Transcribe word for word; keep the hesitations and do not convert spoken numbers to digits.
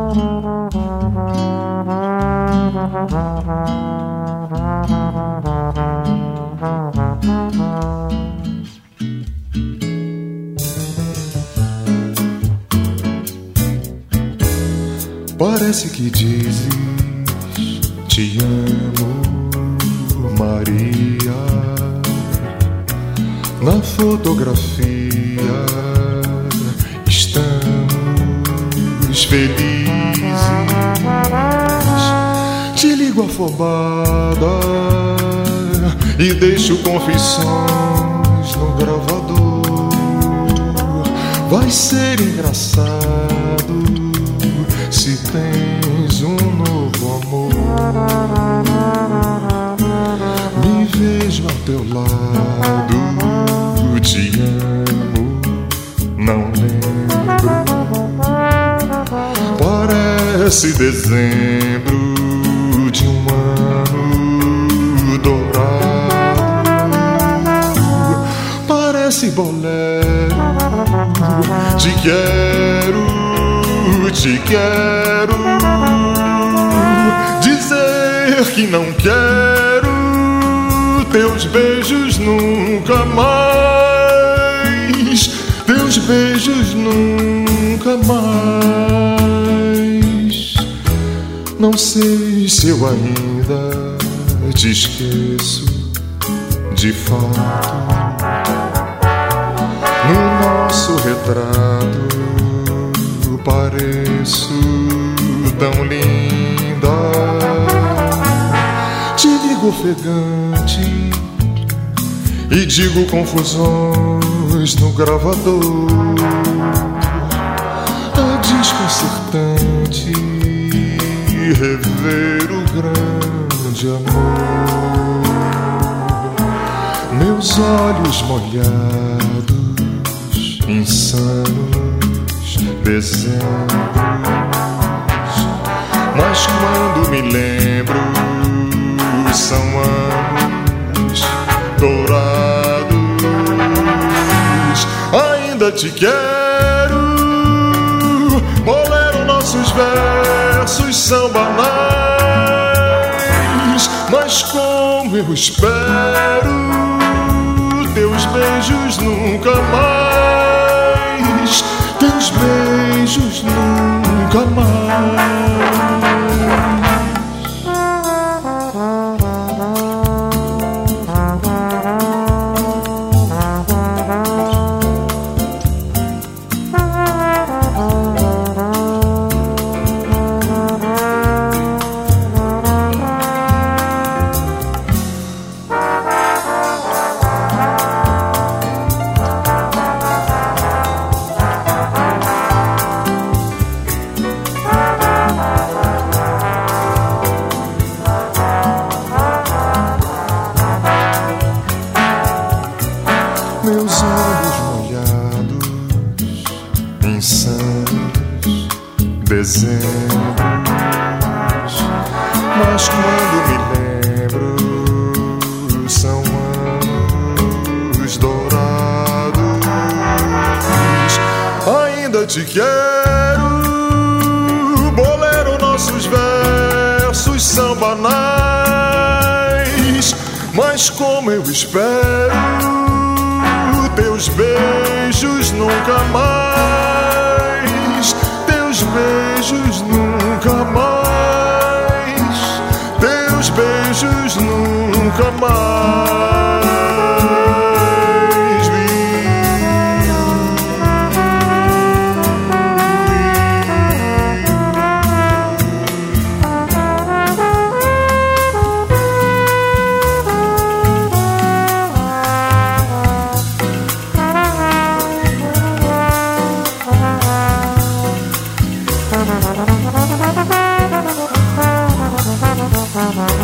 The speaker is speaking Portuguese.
Parece que dizes te amo, Maria. Na fotografia estamos felizes. Te ligo afobada e deixo confissões no gravador. Vai ser engraçado se tens um novo amor. Me vejo ao teu lado, te amo, não lembro. Parece dezembro de um ano dourado. Parece bolero, te quero, te quero dizer que não quero teus beijos nunca mais, teus beijos nunca mais. Não sei se eu ainda te esqueço de fato. No nosso retrato pareço tão linda. Te ligo ofegante e digo confusões no gravador. É desconcertante rever o grande amor. Meus olhos molhados, insanos dezembros. Mas quando me lembro, são anos dourados. Ainda te quero, bolero, nossos versos são banais. Mas como eu espero teus beijos nunca mais, teus beijos nunca mais. Meus olhos molhados, insanos dezembros. Mas quando me lembro, são anos dourados. Ainda te quero, bolero, nossos versos são banais. Mas como eu espero teus beijos nunca mais, teus beijos nunca mais, teus beijos nunca mais. Thank you.